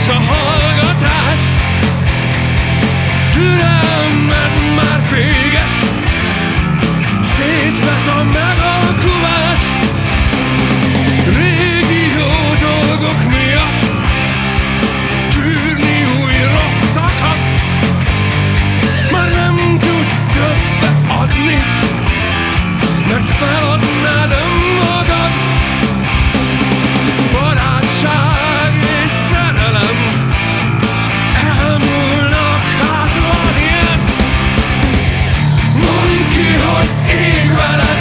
Kevés a hallgatás, türelmed már véges, szétvet a megalkulás. Régi jó dolgok miatt tűrni új rosszakat, már nem tudsz többet adni, mert feladnád önmagad. Barátság és szerelem elmúlnak, hát van ilyen. Mondd ki, hogy ég veled,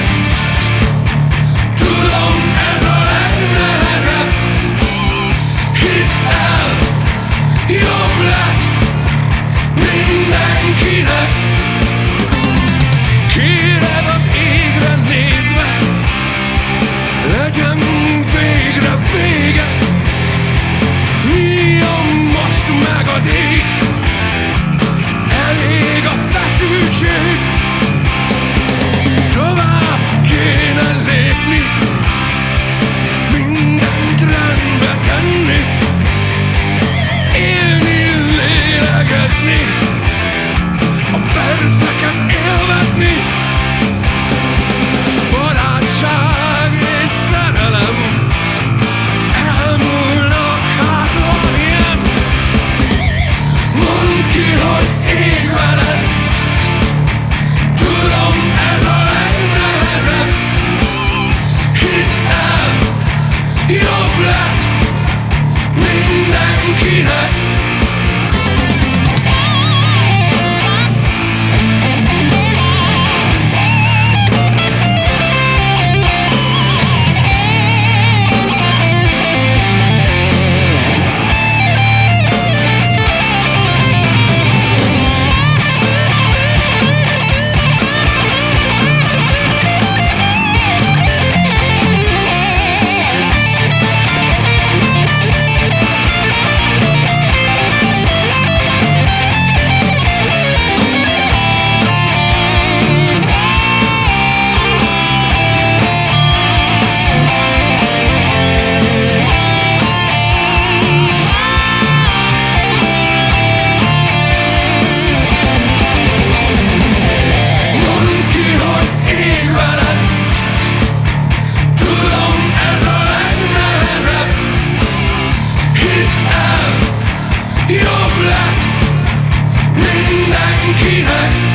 tudom, ez a legnehezebb. Hidd el, jobb lesz mindenkinek. Kéred az égre nézve, legyen végre vége. Nyíljon most meg az ég, elég a feszültség. Tovább kéne lépni, mindent rendbe tenni, élni, lélegezni, a perceket élvezni. Barátság és szerelem elmúlnak, hát van ilyen. Mondd ki, hogy ég veled, tudom, ez a legnehezebb. Hidd el, jobb lesz mindenkinek. Jobb lesz mindenkinek.